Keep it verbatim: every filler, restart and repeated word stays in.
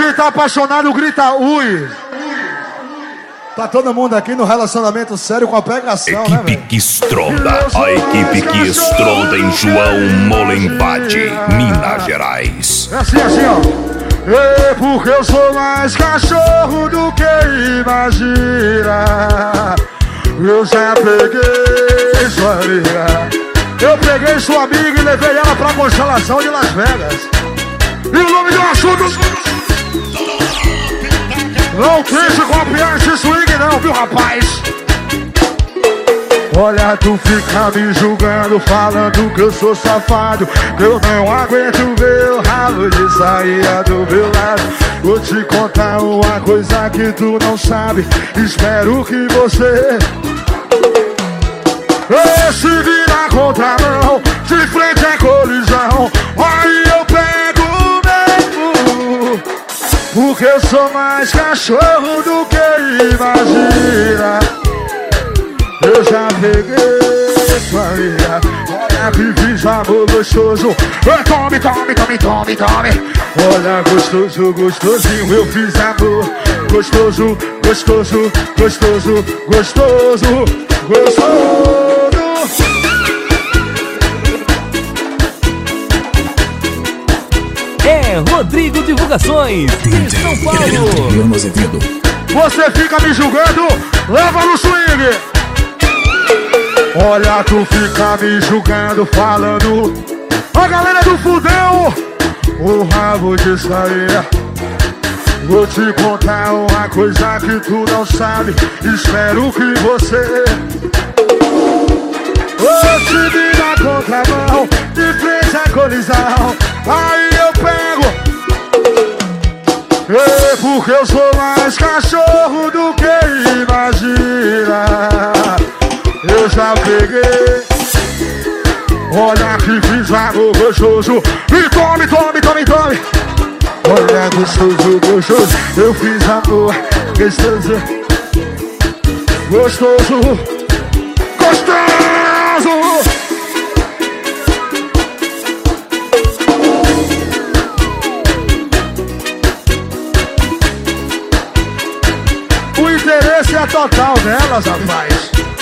Quem tá apaixonado grita ui. Tá todo mundo aqui no relacionamento sério com a pegação, equipe né, velho? que estronda, a equipe que estronda em João Molenbade, Minas Gerais. É assim, assim, ó. É porque eu sou mais cachorro do que imagina. Eu já peguei sua amiga. Eu peguei sua amiga e levei ela pra constelação de Las Vegas. E o nome do assunto... Não deixe copiar esse swing não, viu, rapaz? Olha, tu fica me julgando, falando que eu sou safado, que eu não aguento ver o ralo de saia do meu lado. Vou te contar uma coisa que tu não sabe, espero que você esse vira contramão, de frente é colisão. Aí eu pego mesmo, porque eu sou mais cachorro do que imagina. Eu já peguei sua amiga, olha que fiz amor gostoso. Tome, tome, tome, tome, tome. Olha gostoso, gostosinho, eu fiz amor gostoso, gostoso, gostoso, gostoso, gostoso. É Rodrigo Divulgações, em São Paulo. Você fica me julgando, leva no swing. Olha, tu fica me julgando, falando. A galera do Fudeu, o rabo de saia. Vou te contar uma coisa que tu não sabe, espero que você hoje me dá contramão, de frente à colisão. Aí eu pego, é porque eu sou mais cachorro do que imagina. Eu já peguei, olha que fiz amor gostoso. E tome, tome, tome, tome. Olha gostoso, gostoso, eu fiz amor gostoso, gostoso, gostoso. O interesse é total delas, rapaz.